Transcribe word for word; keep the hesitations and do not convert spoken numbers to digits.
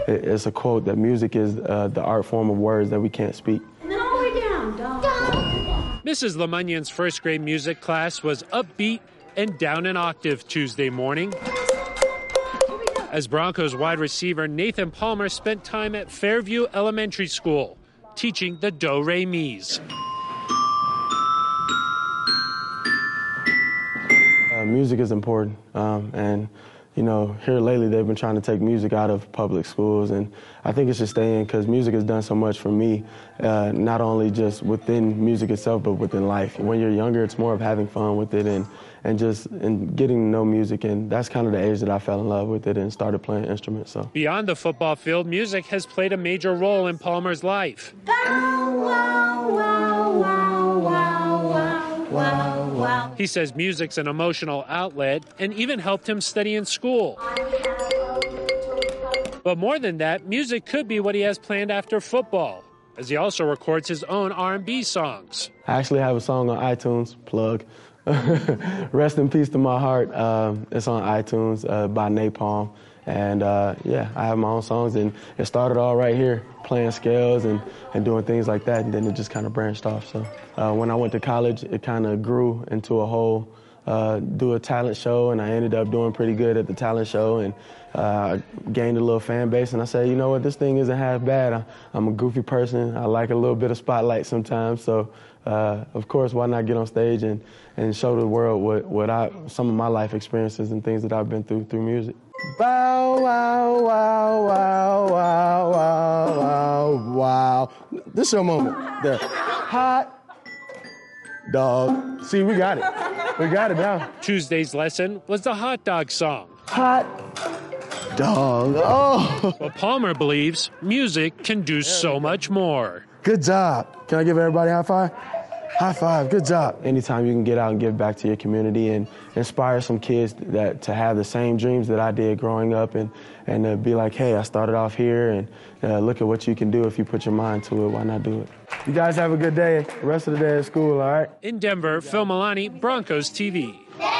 it, it's a quote that music is uh, the art form of words that we can't speak. And then all the way down, down. Missus Lemunion's first grade music class was upbeat and down an octave Tuesday morning, as Broncos wide receiver Nathan Palmer spent time at Fairview Elementary School teaching the do-re-mis. Uh, music is important, um, and you know, here lately they've been trying to take music out of public schools, and I think it should stay in because music has done so much for me, uh, not only just within music itself, but within life. When you're younger, it's more of having fun with it and, and just and getting to know music, and that's kind of the age that I fell in love with it and started playing instruments. So beyond the football field, music has played a major role in Palmer's life. Bow, wow, wow, wow, wow, wow, wow, wow. He says music's an emotional outlet and even helped him study in school. But more than that, music could be what he has planned after football, as he also records his own R and B songs. I actually have a song on iTunes, plug. Rest in Peace to My Heart. Um, it's on iTunes uh, by Napalm. And uh, yeah, I have my own songs, and it started all right here, playing scales and, and doing things like that, and then it just kind of branched off. So uh, when I went to college, it kind of grew into a whole, uh, do a talent show, and I ended up doing pretty good at the talent show, and uh, gained a little fan base, and I said, you know what, this thing isn't half bad. I, I'm a goofy person. I like a little bit of spotlight sometimes, so uh, of course, why not get on stage and, and show the world what, what I, some of my life experiences and things that I've been through through music. Bow, wow, wow, wow, wow, wow, wow, wow. This is your moment. There. Hot dog. See, we got it. We got it now. Tuesday's lesson was the hot dog song. Hot dog. Oh. But Palmer believes music can do so much more. Good job. Can I give everybody a high five? High five, good job. Anytime you can get out and give back to your community and inspire some kids that to have the same dreams that I did growing up, and, and to be like, hey, I started off here, and uh, look at what you can do if you put your mind to it. Why not do it? You guys have a good day. The rest of the day at school, all right? In Denver, Phil Milani, Broncos T V.